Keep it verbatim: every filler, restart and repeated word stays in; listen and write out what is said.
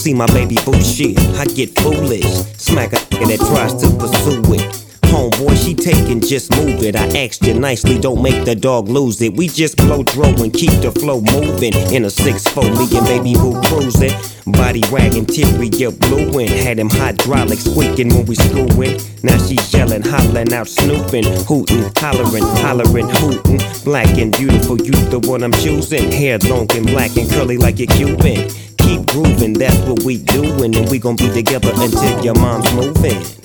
see my baby boo shit, I get foolish. Smack a nigga that tries to pursue it. Homeboy, she taking, just move it. I asked you nicely, don't make the dog lose it. We just blow dro and keep the flow moving. In a six four, me and baby boo cruising. Body wagging, interior blueing. Had him hydraulic squeaking when we screwing. Now she yelling, hollering out, snooping, hooting, hollering, hollering, hooting. Black and beautiful, you the one I'm choosing. Hair long and black and curly like a Cuban. Keep grooving, that's what we doing, and we gon' be together until your mom's moving.